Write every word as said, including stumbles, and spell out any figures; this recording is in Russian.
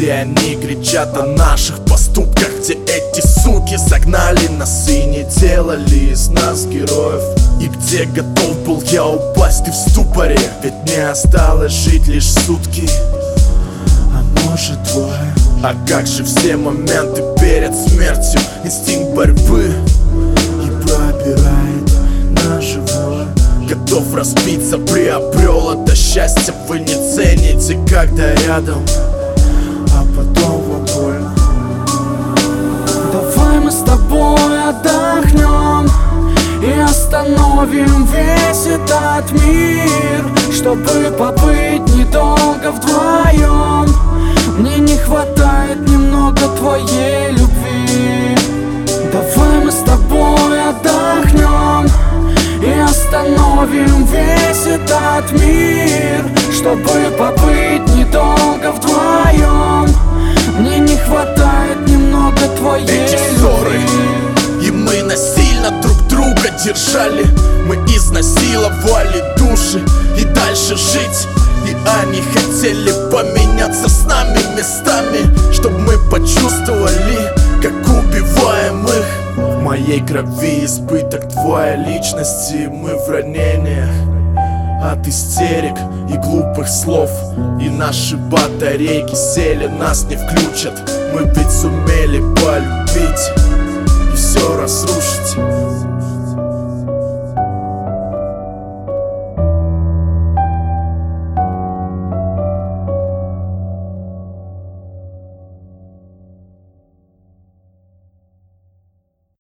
где они кричат о наших поступках, где эти суки согнали нас и не делали из нас героев. И где готов был я упасть и в ступоре, ведь мне осталось жить лишь сутки, а может двое. А как же все моменты перед смертью? Инстинкт борьбы и пробирает на живое. Готов разбиться, приобрел это счастье. Вы не цените, когда рядом, а потом вам больно. Давай мы с тобой отдохнем и остановим весь этот мир, чтобы побыть недолго вдвоем. Мне не хватает немного твоей любви. Давай мы с тобой отдохнем и остановим весь этот мир, чтобы побыть недолго вдвоем. Мне не хватает немного твоей Эти любви. ссоры, и мы насильно друг друга держали. Мы изнасиловали души и дальше жить. И они хотели поменяться с нами местами, чтобы мы почувствовали, как убиваем их. В моей крови избыток твоей личности. Мы в ранениях от истерик и глупых слов. И наши батарейки сели, нас не включат. Мы ведь сумели полюбить и все разрушить.